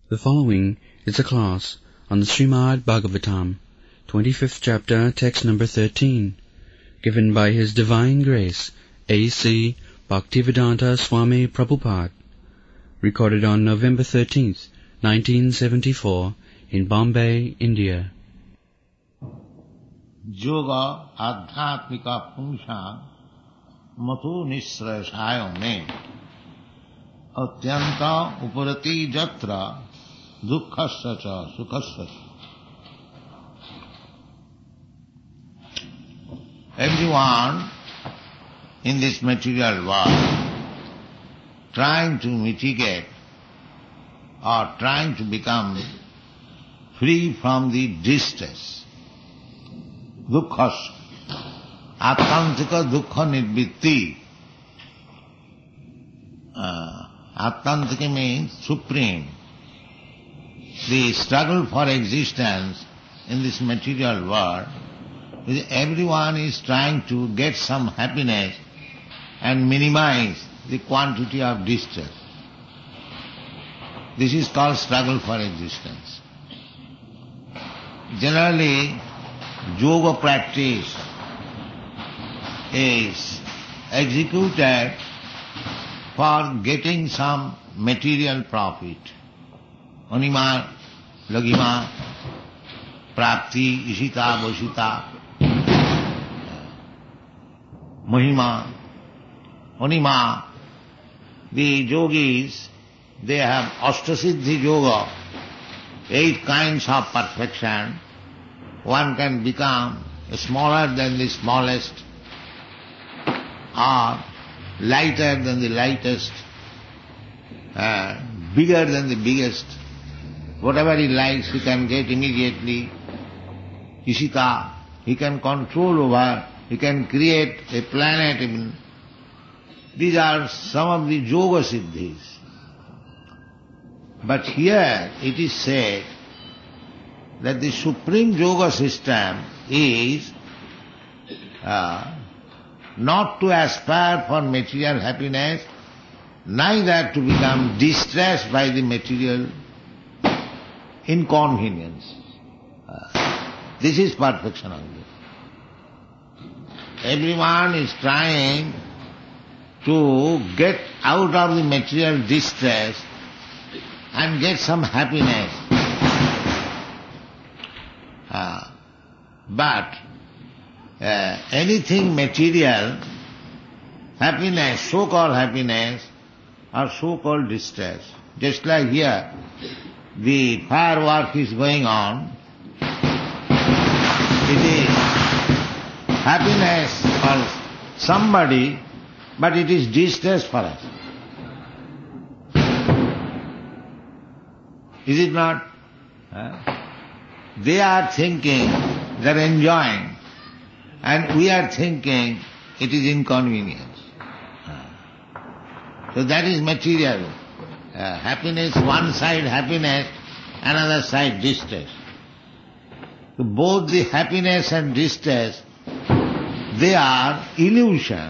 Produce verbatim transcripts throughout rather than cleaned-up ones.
The following is a class on the Srimad Bhagavatam, twenty-fifth chapter, text number thirteen, given by His Divine Grace, A C Bhaktivedanta Swami Prabhupada, recorded on November thirteenth, nineteen seventy-four, in Bombay, India. Yoga Adhyatmika Pungsha Matu Nisrasaya Me Atyanta Uparati Jatra Dukkhasya Cha Sukhasya. Everyone in this material world trying to mitigate or trying to become free from the distress, dukkhasya, attantika dukkha nirvitti. Uh, attantika means supreme. The struggle for existence in this material world, everyone is trying to get some happiness and minimize the quantity of distress. This is called struggle for existence. Generally, yoga practice is executed for getting some material profit. Anima, lagima, prapti, ishita, boshita, mahima, anima. The yogis, they have Ashtasiddhi yoga, eight kinds of perfection. One can become smaller than the smallest, or lighter than the lightest, uh, bigger than the biggest. Whatever he likes, he can get immediately. Ishita, he can control over, he can create a planet even. These are some of the yoga siddhis. But here it is said that the supreme yoga system is uh, not to aspire for material happiness, neither to become distressed by the material inconvenience. Uh, this is perfection only. Everyone is trying to get out of the material distress and get some happiness. Uh, but uh, anything material, happiness, so-called happiness, or so-called distress. Just like here, the firework is going on. It is happiness for somebody, but it is distress for us. Is it not? Huh? They are thinking they are enjoying, and we are thinking it is inconvenience. So that is material. Uh, happiness, one side happiness, another side distress. So both the happiness and distress, they are illusion.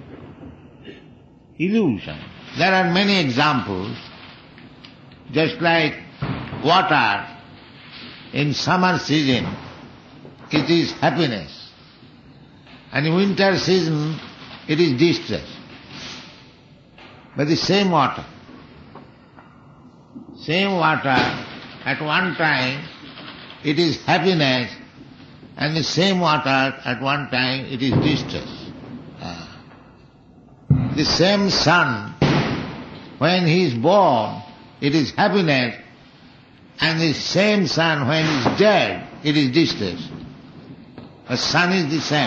Illusion. There are many examples, just like water in summer season, it is happiness. And in winter season, it is distress. But the same water, same water, at one time it is happiness, and the same water at one time it is distress. Uh, the same sun, when he is born, it is happiness, and the same sun, when he is dead, it is distress. The sun is the same.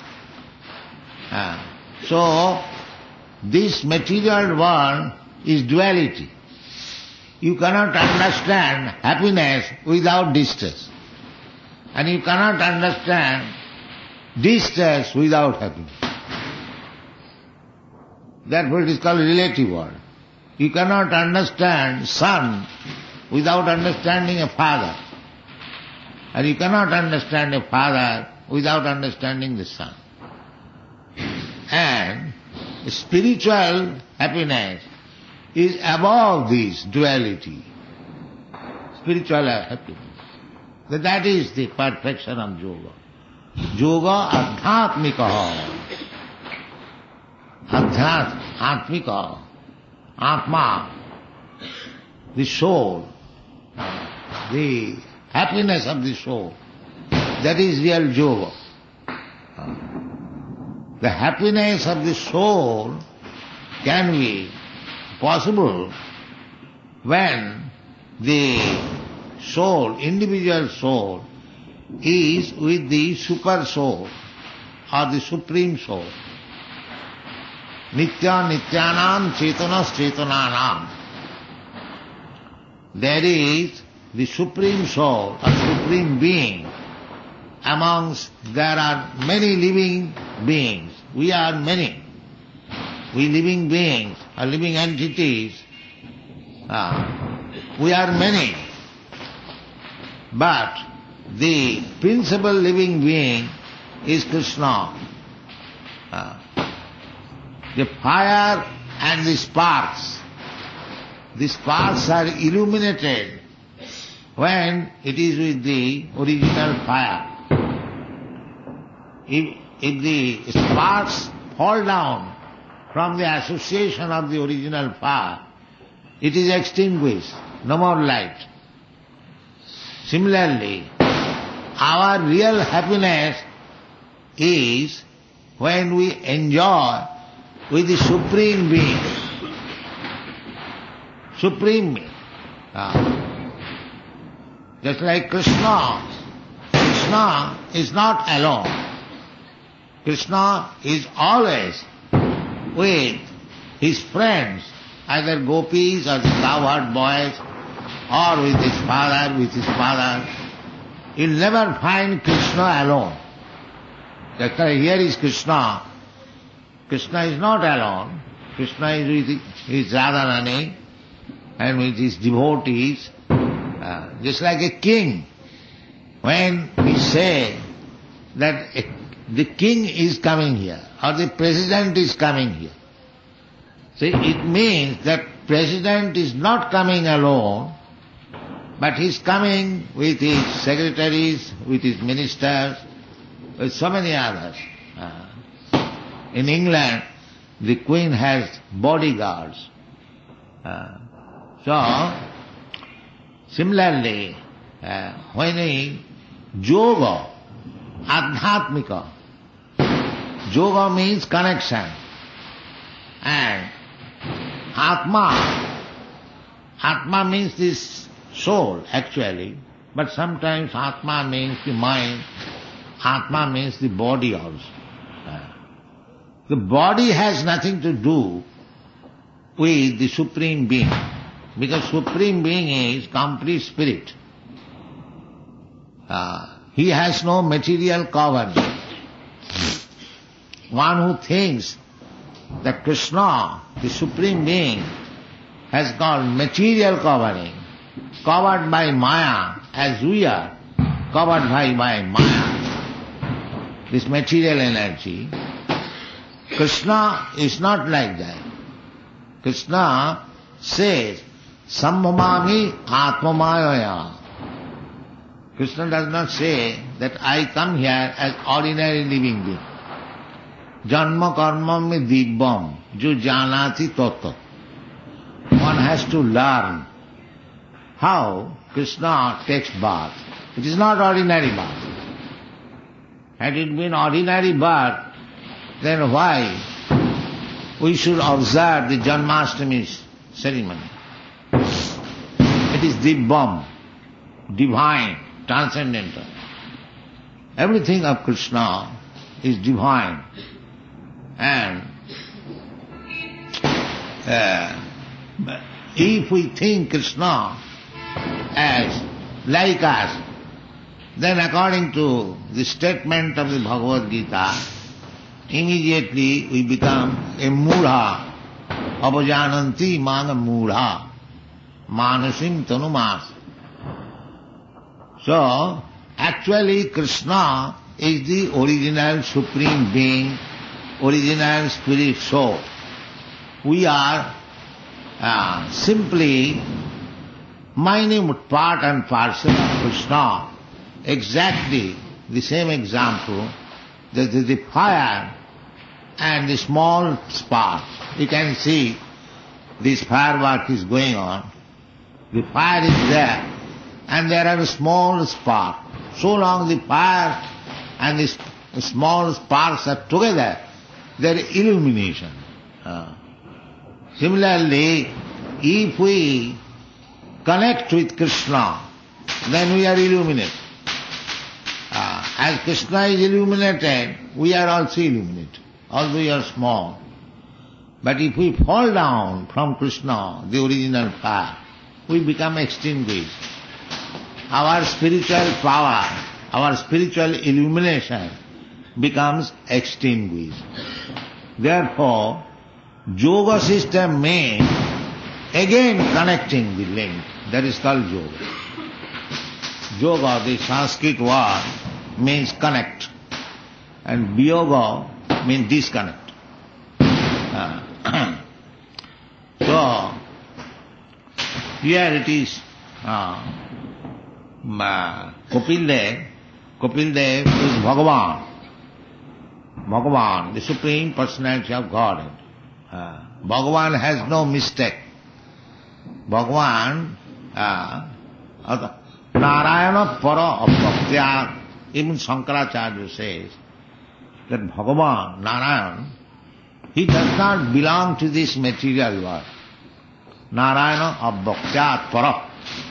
Uh, so, this material world is duality. You cannot understand happiness without distress. And you cannot understand distress without happiness. Therefore it is called relative world. You cannot understand son without understanding a father. And you cannot understand a father without understanding the son. And spiritual happiness is above this duality. spiritual happiness. That is the perfection of yoga. Yoga adhyatmika. Adhyat, atmika, atma, the soul, the happiness of the soul. That is real yoga. The happiness of the soul can be possible when the soul, individual soul, is with the super soul or the supreme soul. Nitya nityanam chetanas chetananam. There is the supreme soul or supreme being. Amongst there are many living beings. We are many. We living beings or living entities. Ah, we are many. But the principal living being is Krishna. Ah. The fire and the sparks. The sparks are illuminated when it is with the original fire. If, if the sparks fall down from the association of the original fire, it is extinguished, no more light. Similarly, our real happiness is when we enjoy with the Supreme Being. Supreme Being. Ah. Just like Krishna. Krishna is not alone. Krishna is always with his friends, either gopis or the cowherd boys, or with his father, with his father. You'll never find Krishna alone. That's why here is Krishna. Krishna is not alone. Krishna is with his Radharani and with his devotees, uh, just like a king. When we say that a, the king is coming here or the president is coming here, see, it means that president is not coming alone, but he is coming with his secretaries, with his ministers, with so many others. Uh, in England, the Queen has bodyguards. Uh, so, similarly, uh, when he yoga, adhyatmika, yoga means connection, and atma, atma means this soul actually, but sometimes atma means the mind, atma means the body also. The body has nothing to do with the Supreme Being, because Supreme Being is complete spirit. Uh, he has no material covering. One who thinks that Krishna, the Supreme Being, has got material covering, covered by Maya, as we are covered by, by Maya, this material energy. Krishna is not like that. Krishna says, Sambhamami Atmamaya. Krishna does not say that I come here as ordinary living being. Janma karma me dibbam, jo janati tattva. One has to learn how Krishna takes birth. It is not ordinary birth. Had it been ordinary birth, then why we should observe the Janmashtami ceremony? It is dibbam, divine, transcendental. Everything of Krishna is divine. And uh, if we think Krishna as like us, then according to the statement of the Bhagavad Gita, immediately we become a mudha, apajananti mana mudha, manasim tanumas. So, actually Krishna is the original Supreme Being, original Spirit Soul. We are uh, simply minute part and parcel of Krishna. Exactly the same example, the, the, the fire and the small spark. You can see this firework is going on. The fire is there and there are a small spark. So long the fire and the small sparks are together, there is illumination. Uh, similarly, if we connect with Krishna, then we are illuminated. Uh, as Krishna is illuminated, we are also illuminated, although we are small. But if we fall down from Krishna, the original fire, we become extinguished. Our spiritual power, our spiritual illumination becomes extinguished. Therefore, yoga system means again connecting the link. That is called yoga. Yoga, the Sanskrit word, means connect. And viyoga means disconnect. Uh, so, here it is uh, uh, Kapil Dev. Kapil Dev is Bhagavan. Bhagavan, the Supreme Personality of Godhead. Uh, Bhagavan has no mistake. Bhagavan, uh, Narayana Para Abhaktya, even Shankaracharya says that Bhagavan, Narayan, he does not belong to this material world. Narayana Abhaktya Para.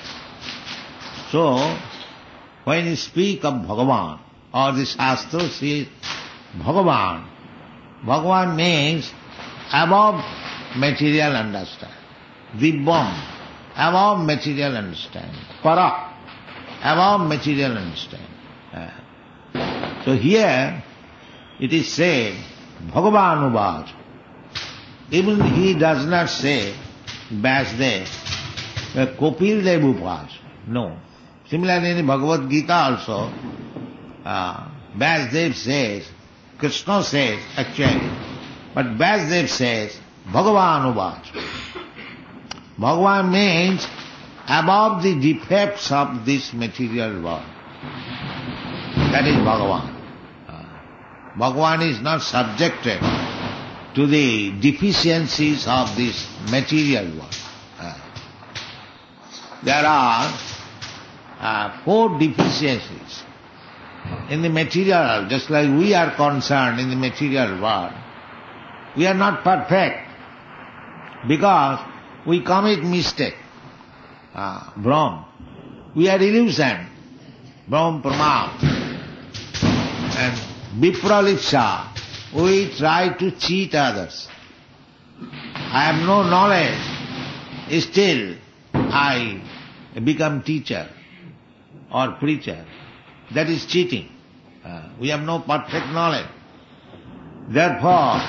So, when you speak of Bhagavan, or the Shastra says Bhagavan, Bhagavan means above material understanding. Dibbam, above material understanding. Para, above material understanding. Uh, so here it is said, Bhagavan Uvaj. Even he does not say Vyasdev, Kapil Dev Uvaj. No. Similarly in Bhagavad Gita also, uh, Vyasdev says, Krishna says actually, but Vyasdev says, Bhagavan Uvaj. Bhagavan means above the defects of this material world. That is Bhagavan. Uh, Bhagavan is not subjected to the deficiencies of this material world. Uh, there are uh, four deficiencies in the material, just like we are concerned in the material world. We are not perfect because we commit mistake. Uh, Brahm. We are illusion. Brahm Pramad. And Vipralipsa. We try to cheat others. I have no knowledge. Still, I become teacher or preacher. That is cheating. Uh, we have no perfect knowledge. Therefore,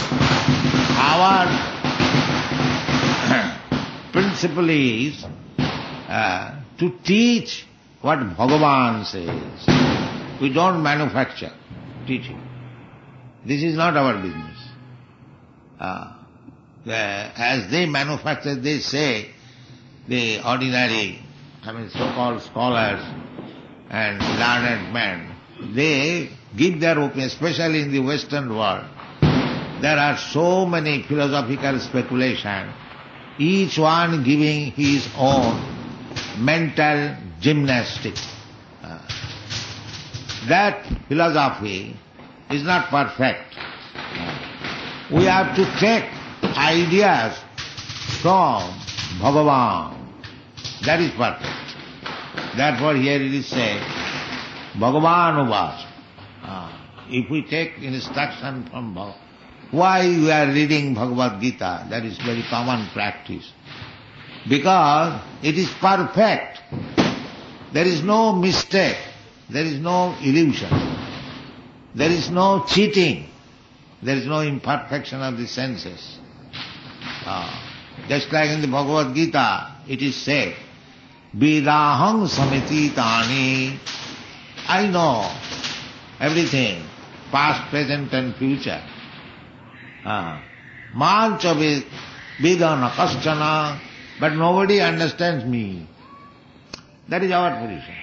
our principle is uh, to teach what Bhagavan says. We don't manufacture teaching. This is not our business. Uh, the, as they manufacture, they say, the ordinary, I mean so-called scholars and learned men, they give their opinion, especially in the Western world. There are so many philosophical speculations, each one giving his own mental gymnastics. Uh, that philosophy is not perfect. Uh, we have to take ideas from Bhagavan. That is perfect. Therefore here it is said, Bhagavan Uvaj. Uh, if we take instruction from Bhagavan, why we are reading Bhagavad Gita? That is very common practice. Because it is perfect. There is no mistake. There is no illusion. There is no cheating. There is no imperfection of the senses. Uh, just like in the Bhagavad Gita, it is said, Vedaham samiti tani. I know everything, past, present and future. Mancha vedana kaschana, but nobody understands me. That is our position.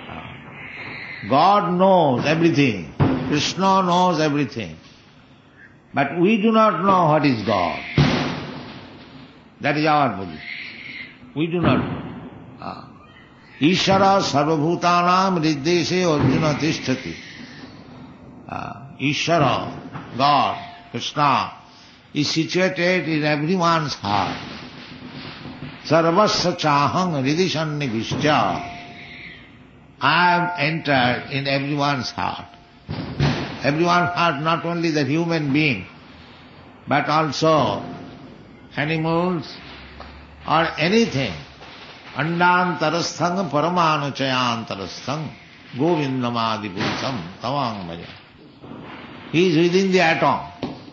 God knows everything. Krishna knows everything. But we do not know what is God. That is our position. We do not know. Ah. Ishara sarvabhutanam riddeshe arjuna tishtati. Ah. Ishara, God, Krishna, is situated in everyone's heart. Sarvasya chahang ridishanni vishya. I have entered in everyone's heart. Everyone's heart, not only the human being, but also animals or anything. Andantarasthang paramanuchayantarasthang govindamadi purusham tavang bhaja. He is within the atom.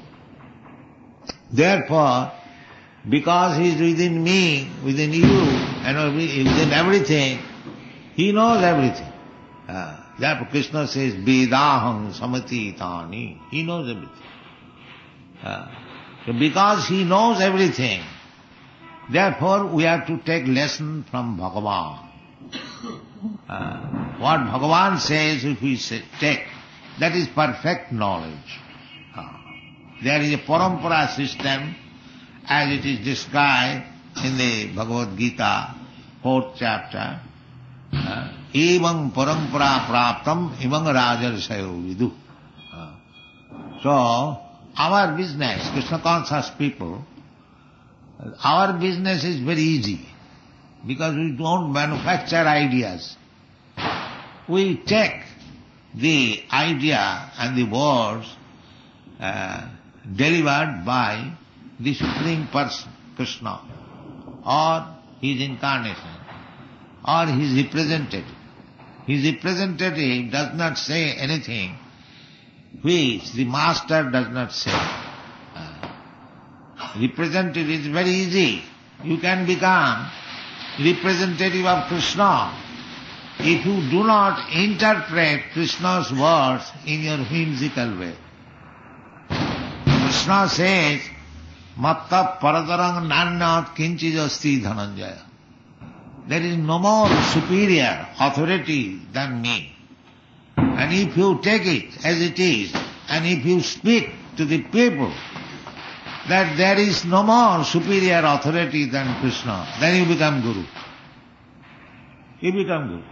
Therefore, because he is within me, within you, and within everything, he knows everything. Uh, therefore Krishna says, Vedaham samatitani. He knows everything. Uh, so because he knows everything, therefore we have to take lesson from Bhagavan. Uh, what Bhagavan says, if we say, take, that is perfect knowledge. Uh, there is a parampara system, as it is described in the Bhagavad Gita, fourth chapter. Uh, Evam parampara praptam imam rajarsayo vidu. Uh, so, our business, Krishna conscious people, our business is very easy because we don't manufacture ideas. We take the idea and the words uh, delivered by the Supreme Person, Krishna, or His incarnation, or His representative. His representative does not say anything which the master does not say. Uh, representative is very easy. You can become representative of Krishna if you do not interpret Krishna's words in your whimsical way. Krishna says, Matta paradarang nannat kinchijasti dhananjaya. There is no more superior authority than me. And if you take it as it is, and if you speak to the people that there is no more superior authority than Krishna, then you become Guru. You become Guru.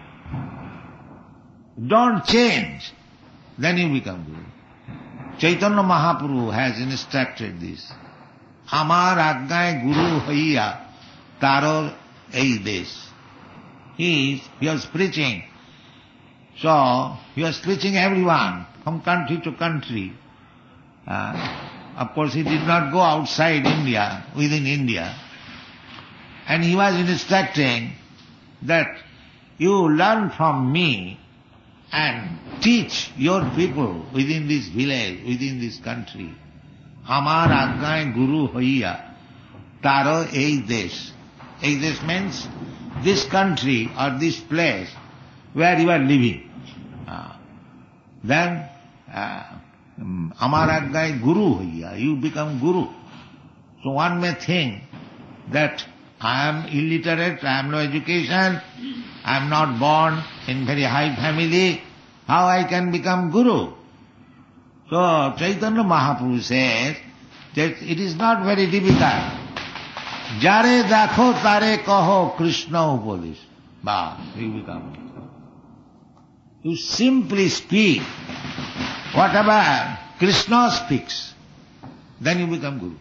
Don't change, then you become Guru. Chaitanya Mahaprabhu has instructed this. Amar agnay guru haiya taro ei desh. He is, he was preaching. So, he was preaching everyone, from country to country. Uh, of course, he did not go outside India, within India. And he was instructing that you learn from me and teach your people within this village, within this country. Amar agnay guru haiya taro ei desh. Ei desh means this country or this place where you are living. Uh, then uh, amar agnay guru haiya, you become guru. So one may think that I am illiterate, I have no education, I am not born in very high family, how I can become guru? So Chaitanya Mahaprabhu says that it is not very difficult. Jare dakho tare kaho Krishna upadesh. Bah, you become. You simply speak whatever Krishna speaks, then you become guru.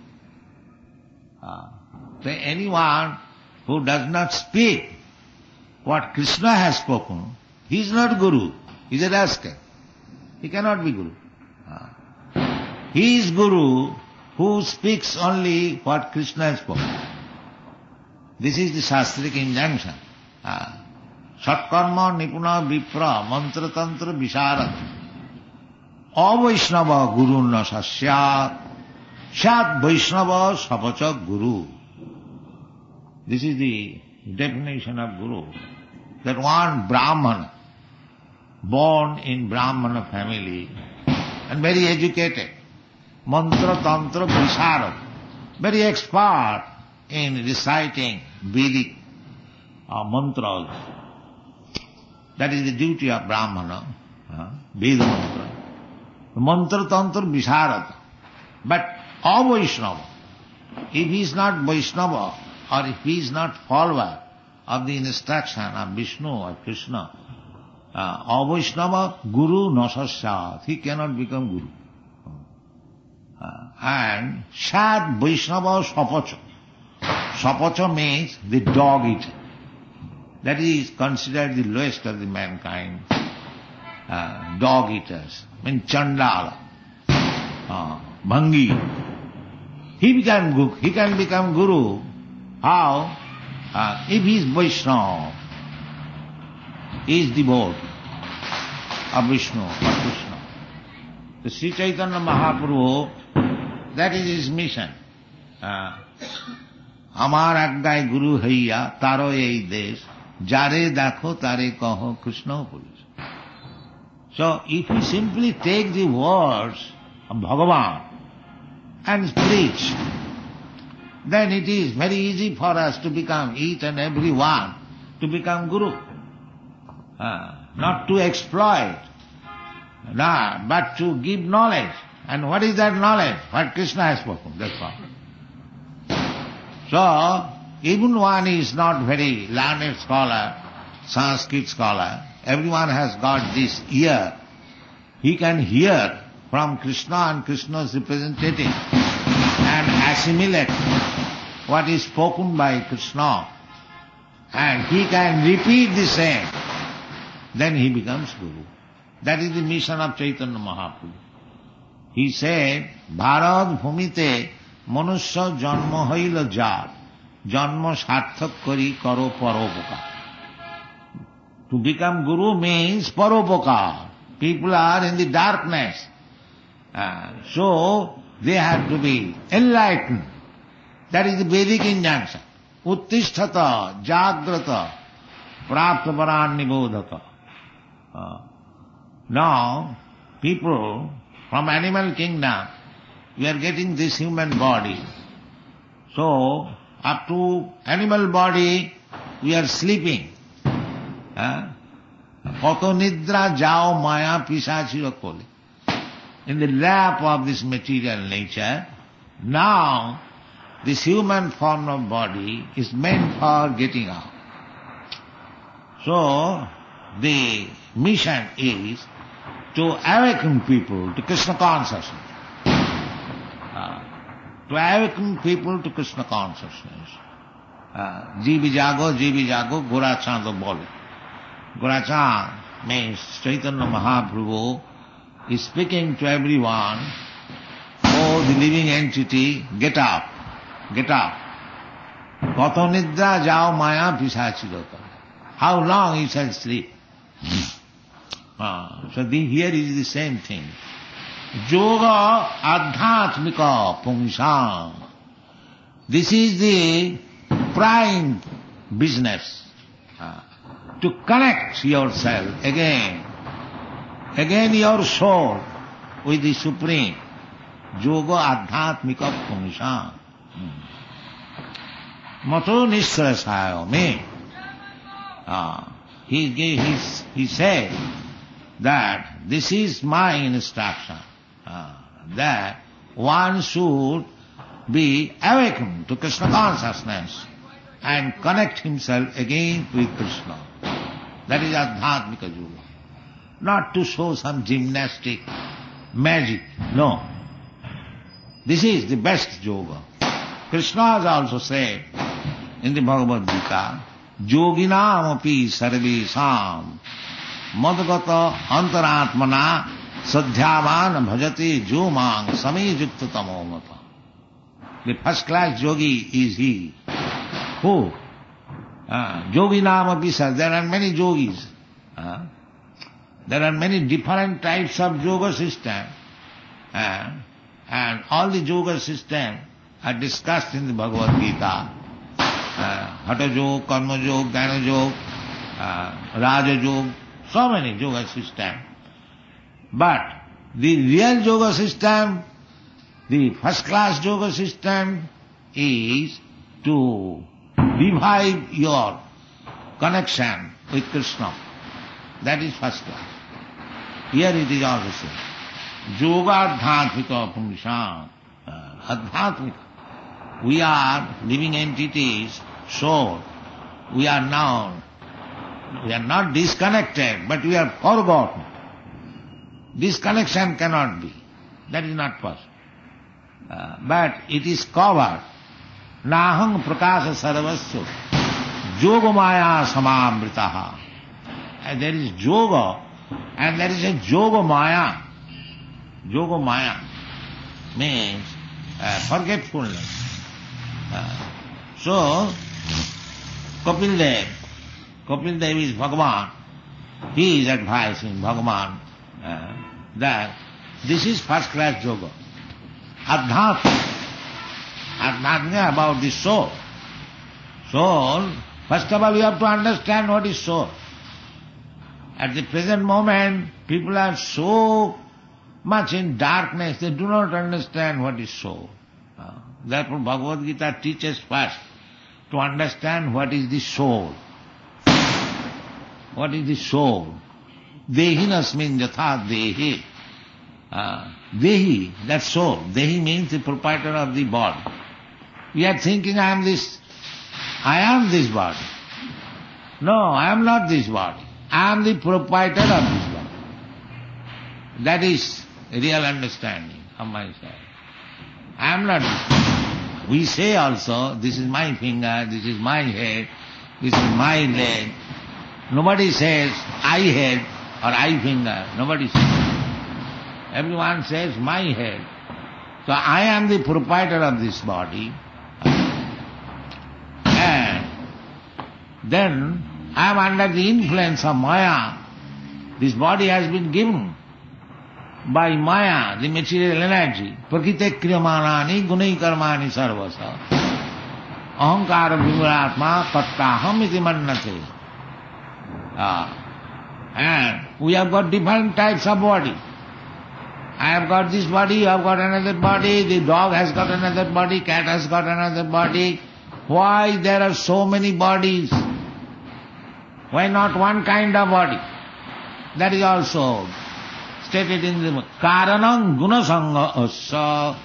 Ah. So anyone who does not speak what Krishna has spoken, he is not guru. He is a rascal. He cannot be guru. Ah. He is guru who speaks only what Krishna has spoken. This is the Shastric injunction. Ah. Satkarma nipuna vipra mantra tantra visharad avaishnava gurunna sasyat shat vaishnava sapacha guru. This is the definition of guru. That one Brahmana, born in Brahmana family and very educated, mantra tantra visharad, very expert in reciting Vedic uh, mantras That is the duty of Brahmana, uh, Veda mantra. Mantra tantra visharada. But a Vaishnava, if he is not Vaishnava, or if he is not follower of the instruction of Vishnu or Krishna, uh, a Vaishnava Guru nasasyat, he cannot become Guru. Uh, and Sad Vaishnava Sapacha. Sapacha means the dog eater. That is considered the lowest of the mankind. Uh, dog eaters. I mean Chandala, uh, Bhangi. He become he can become Guru. How? Uh, if he is Vaishnava, he is devotee of Vishnu or Krishna. The Sri Chaitanya Mahaprabhu, that is his mission. Uh, Amar agnay Guru haiya taro ei desh, jare dakho tare kaho Krishna Purush. So if we simply take the words of Bhagavan and preach, then it is very easy for us to become, each and every one, to become Guru. Uh, not to exploit, no, but to give knowledge. And what is that knowledge? What Krishna has spoken, that's all. So, even one is not very learned scholar, Sanskrit scholar, everyone has got this ear. He can hear from Krishna and Krishna's representative and assimilate what is spoken by Krishna, and he can repeat the same, then he becomes Guru. That is the mission of Chaitanya Mahaprabhu. He said, Bharat bhumite manusya janma haila jar, janma sarthak kari karo paropakar. To become Guru means paropakar. People are in the darkness. Uh, so, they have to be enlightened. That is the Vedic injunction. Uttisthata, jagrata, praptaparan nibodhata. Uh, now, people from animal kingdom, we are getting this human body. So, up to animal body, we are sleeping. Koto nidra jao maya pisachira kole. In the lap of this material nature, now this human form of body is meant for getting out. So, the mission is to awaken people to Krishna consciousness. Uh, to awaken people to Krishna consciousness. Jivi jago, jivi jago, Gorachand bole. Gorachand means Chaitanya Mahaprabhu is speaking to everyone, oh, the living entity, get up, get up. Koto nidra jao maya pisachirata. How long you shall sleep? uh, so the, here is the same thing. Yoga adhyatmika pungsam. This is the prime business. Uh, to connect yourself again, again your soul with the Supreme. Yoga adhyatmika pungsam. Mato nisrasayo me. Uh, he, he, he said that this is my instruction, uh, that one should be awakened to Krishna consciousness and connect himself again with Krishna. That is Adhyatmika Yoga. Not to show some gymnastic magic, no. This is the best yoga. Krishna has also said in the Bhagavad Gita, Yoginam api sarvesam madgata antaratmana sadhyavan bhajati jomang samijukta tamomata. The first class yogi is he who uh, Yoginam api sar. There are many yogis. Uh, there are many different types of yoga system. Uh, and all the yoga system are discussed in the Bhagavad Gita. Uh, Hatha Yoga, Karma Yoga, Jnana Yoga, uh, Raja Yoga, so many yoga systems. But the real yoga system, the first class yoga system is to revive your connection with Krishna. That is first class. Here it is also same. Yoga adhyatmika pumsam. Adhyatmika. We are living entities, soul. We are now, we are not disconnected, but we are forgotten. Disconnection cannot be. That is not possible. Uh, but it is covered. Nahang prakasha sarvasya yoga maya samamritaha. And there is yoga, and there is a yoga maya. Yoga maya means uh, forgetfulness. Uh, so, Kapil Dev, Kapil Dev is Bhagavan. He is advising Bhagavan uh, that this is first class yoga. Adhyatma. Adhyatma about the soul. Soul, first of all you have to understand what is soul. At the present moment, people are so much in darkness, they do not understand what is soul. Uh, therefore Bhagavad Gita teaches first to understand what is the soul. What is the soul? Dehinasmin yatha dehi. Uh, dehi, that soul. Dehi means the proprietor of the body. We are thinking I am this, I am this body. No, I am not this body. I am the proprietor of this body. That is real understanding of myself. I am not this. We say also, this is my finger, this is my head, this is my leg. Nobody says I head or I finger. Nobody says. Everyone says my head. So I am the proprietor of this body. And then I am under the influence of Maya. This body has been given by Maya, the material energy. Prakite kriyamanani gunai karmani sarvasa. Ahankara vimuratma tattaham iti mannate. Ah. And we have got different types of body. I have got this body, you have got another body, the dog has got another body, cat has got another body. Why there are so many bodies? Why not one kind of body? That is also stated in the Karanam Gunasanga Asa.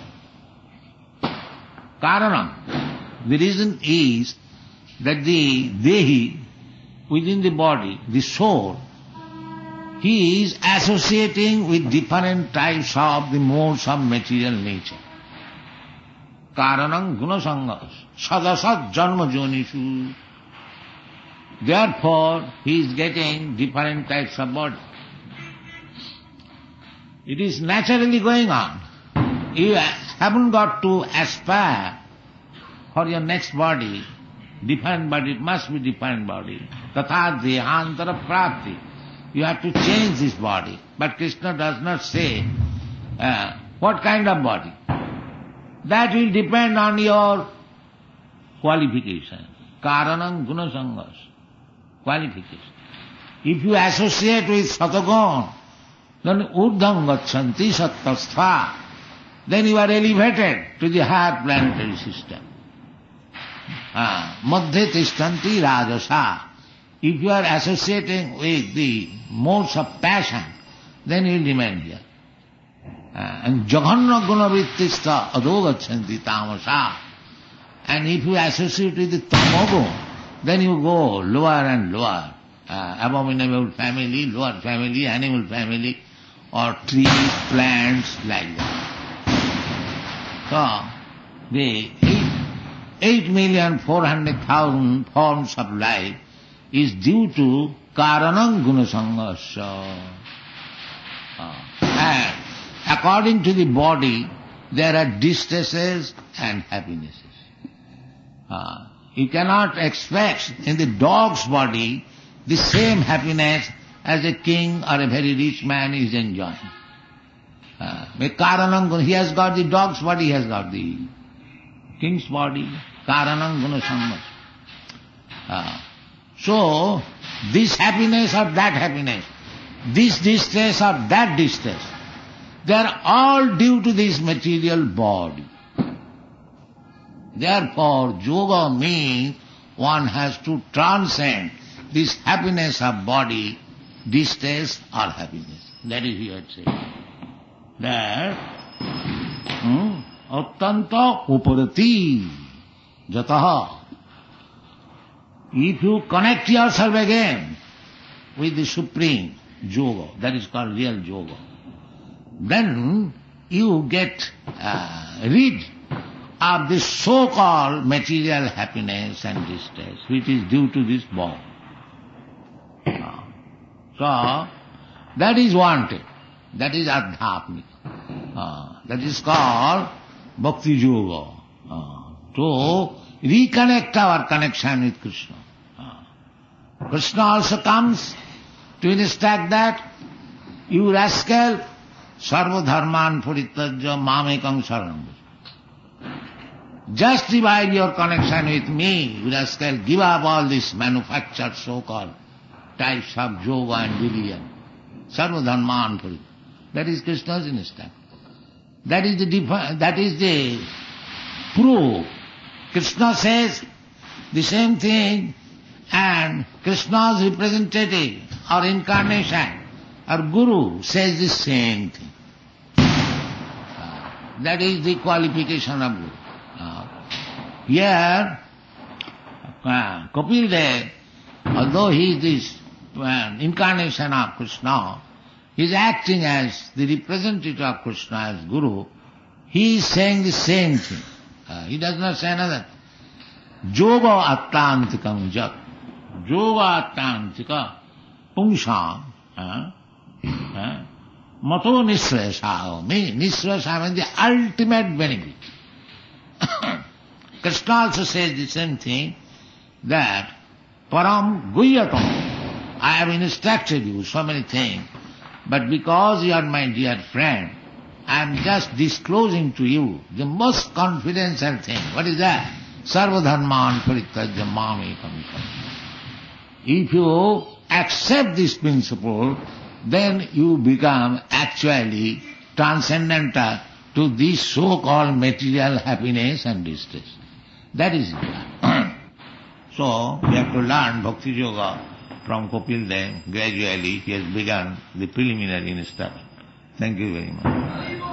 Karanam. The reason is that the Dehi, within the body, the soul, he is associating with different types of the modes of material nature. Karanam Gunasanga Sadasat Janma Jonishu. Therefore, he is getting different types of body. It is naturally going on. You haven't got to aspire for your next body, different body, it must be different body. Tatha dehantara prapti. You have to change this body. But Krishna does not say uh, what kind of body. That will depend on your qualification. Karanam gunasangas. Qualification. If you associate with Satagun, then urdham gachanti sattastha, then you are elevated to the higher planetary system. Ah, madhya tishtanti rajasa. If you are associating with the modes of passion, then you will remain here. Uh, and jaghanna gunavittista adogachanti tamasa. And if you associate with the tamogun, then you go lower and lower. Uh, abominable family, lower family, animal family, or trees, plants, like that. So, the eight, eight million four hundred thousand forms of life is due to karanam gunasangasya. Uh, and according to the body, there are distresses and happinesses. Uh, you cannot expect in the dog's body the same happiness as a king or a very rich man is enjoying. Uh, karanam, he has got the dog's body, he has got the king's body. Karanam gunasangasya. Uh, So, this happiness or that happiness, this distress or that distress, they are all due to this material body. Therefore, yoga means one has to transcend this happiness of body distress or happiness. That is he had said. That attanta uparati jataha. If you connect yourself again with the Supreme Yoga, that is called real Yoga, then you get uh, rid of this so-called material happiness and distress, which is due to this body. Uh, so, that is wanted. That is adhyatmika. Uh, that is called bhakti yoga. Uh, to reconnect our connection with Krishna. Uh, Krishna also comes to instruct that, you rascal, sarva dharman parityajya mamekam saranam. Just revive your connection with me, you rascal, give up all this manufactured so-called types of yoga and religion. Sarva dharman parityajya. That is Krishna's instruction. That is the defi- that is the proof. Krishna says the same thing, and Krishna's representative or incarnation or guru says the same thing. Uh, that is the qualification of guru. Uh, here, uh, Kapil Dev, although he is this uh, incarnation of Krishna, he is acting as the representative of Krishna as guru. He is saying the same thing. Uh, he does not say another. Yoga attantikam jat. Yoga attantika pungsam. Mato nisrasao. Nisrasao means the ultimate benefit. Krishna also says the same thing, that param guyatam. I have instructed you so many things, but because you are my dear friend, I am just disclosing to you the most confidential thing. What is that? Sarva dharman parityajya mamekam saranam. If you accept this principle, then you become actually transcendental to this so-called material happiness and distress. That is it. So, we have to learn Bhakti Yoga from Kapil Dev. Gradually, he has begun the preliminary instruction. Thank you very much.